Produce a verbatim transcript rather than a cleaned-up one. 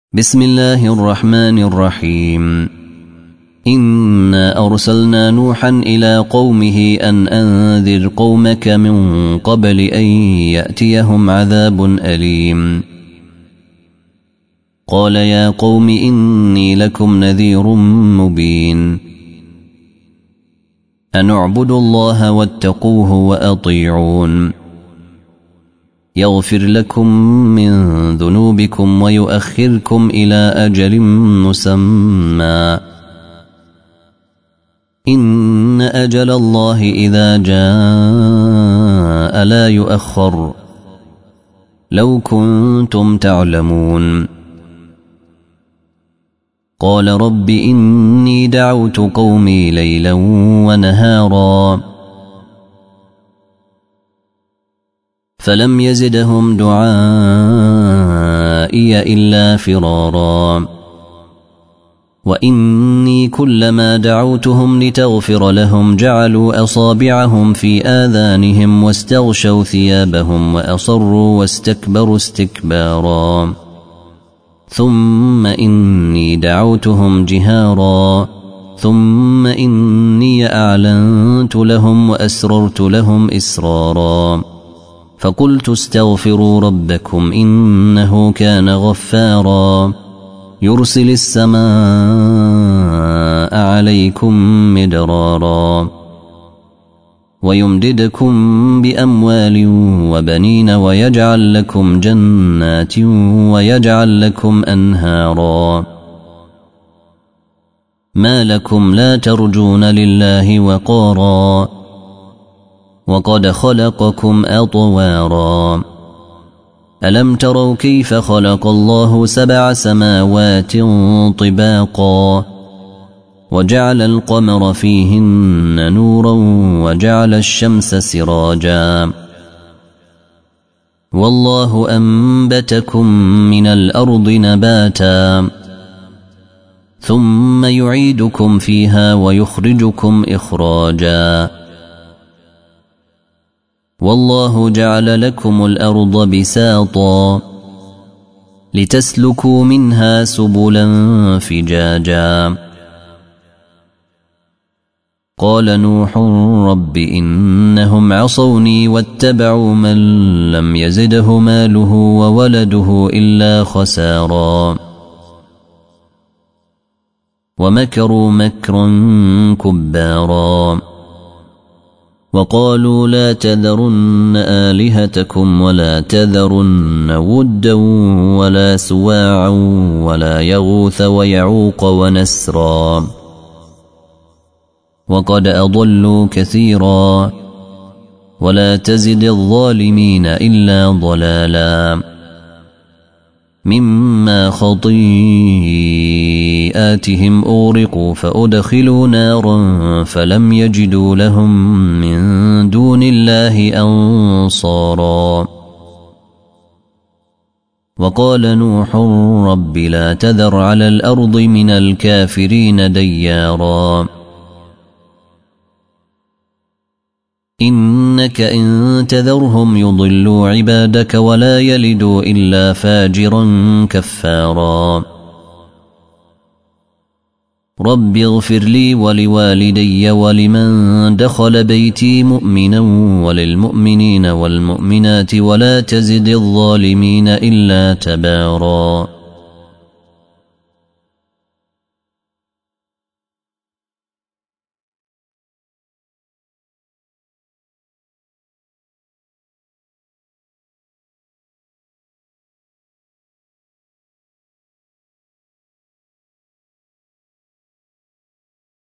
بسم الله الرحمن الرحيم. إنا أرسلنا نوحا إلى قومه أن أنذر قومك من قبل أن يأتيهم عذاب أليم. قال يا قوم إني لكم نذير مبين. أن اعبدوا الله واتقوه وأطيعون. يغفر لكم من ذنوبكم ويؤخركم إلى أجل مسمى. إن أجل الله إذا جاء لا يؤخر. لو كنتم تعلمون. قال رب إني دعوت قومي ليلا ونهارا فلم يزدهم دعائي إلا فرارا. وإني كلما دعوتهم لتغفر لهم جعلوا أصابعهم في آذانهم واستغشوا ثيابهم وأصروا واستكبروا استكبارا. ثم إني دعوتهم جهارا ثم إني أعلنت لهم وأسررت لهم إسرارا. فقلت استغفروا ربكم إنه كان غفارا يرسل السماء عليكم مدرارا ويمددكم بأموال وبنين ويجعل لكم جنات ويجعل لكم أنهارا. ما لكم لا ترجون لله وقارا وقد خلقكم أطوارا. ألم تروا كيف خلق الله سبع سماوات طباقا وجعل القمر فيهن نورا وجعل الشمس سراجا. والله أنبتكم من الأرض نباتا ثم يعيدكم فيها ويخرجكم إخراجا. والله جعل لكم الأرض بساطا لتسلكوا منها سبلا فجاجا. قال نوح رب إنهم عصوني واتبعوا من لم يزده ماله وولده إلا خسارا. ومكروا مكرا كبارا. وقالوا لا تذرن آلهتكم ولا تذرن ودا ولا سواعا ولا يغوث ويعوق ونسرا. وقد أضلوا كثيرا ولا تزد الظالمين إلا ضلالا. مما خطيئاتهم أغرقوا فأدخلوا نارا فلم يجدوا لهم من دون الله أنصارا. وقال نوح رب لا تذر على الأرض من الكافرين ديارا. إنك إن تذرهم يضلوا عبادك ولا يلدوا إلا فاجرا كفارا. رب اغفر لي ولوالدي ولمن دخل بيتي مؤمنا وللمؤمنين والمؤمنات ولا تزد الظالمين إلا تبارا.